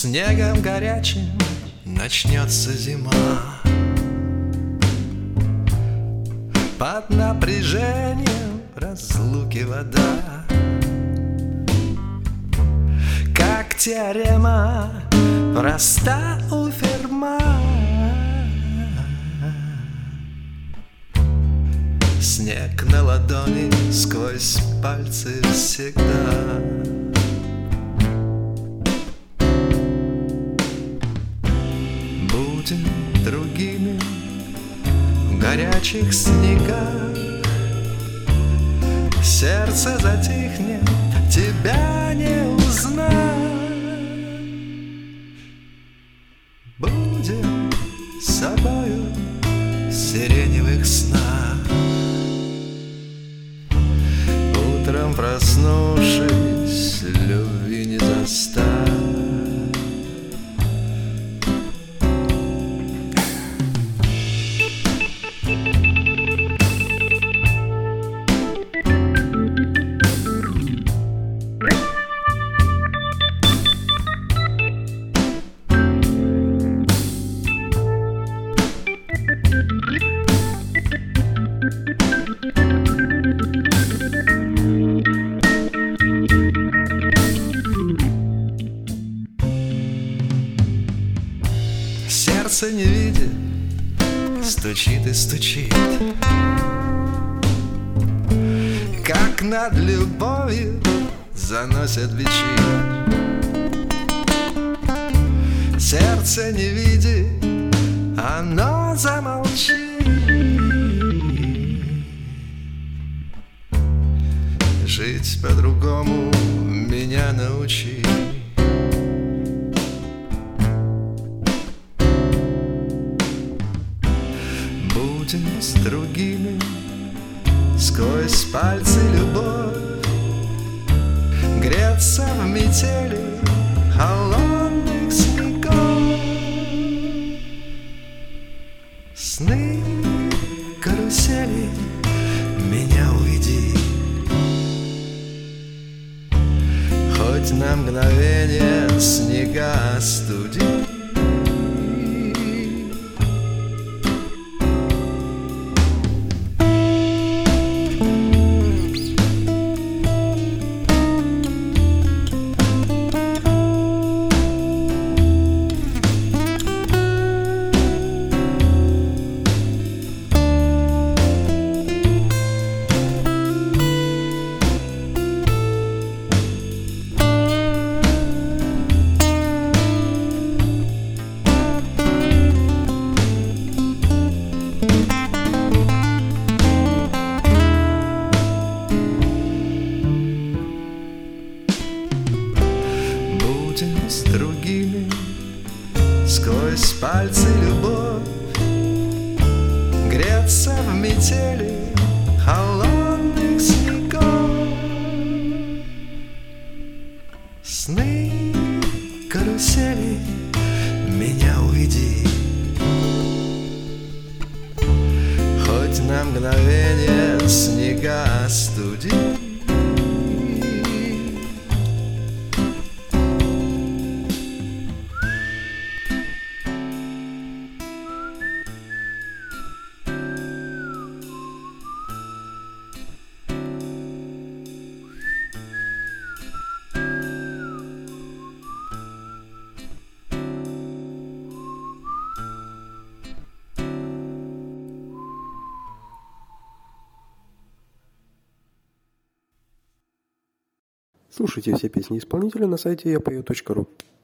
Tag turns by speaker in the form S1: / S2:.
S1: снегом горячим начнется зима. Под напряжением разлуки вода, как теорема проста у Ферма. Снег на ладони сквозь пальцы всегда. Будем другими в горячих снегах. Сердце затихнет, тебя не узнать. Будем собою в сиреневых снах. Утром проснувшись, любви не застать. Сердце не видит, стучит и стучит, как над любовью заносят бичи. Сердце не видит, оно замолчит. Жить по-другому меня научи. Будем с другими сквозь пальцы любовь греться в метели холодных снегов. Сны карусели, меня уведи, хоть на мгновение снега остуди. Будем с другими сквозь пальцы любовь греться в метели холодных снегов. Сны карусели, меня уведи, хоть на мгновение снега остуди.
S2: Слушайте все песни исполнителя на сайте yapoe.ru.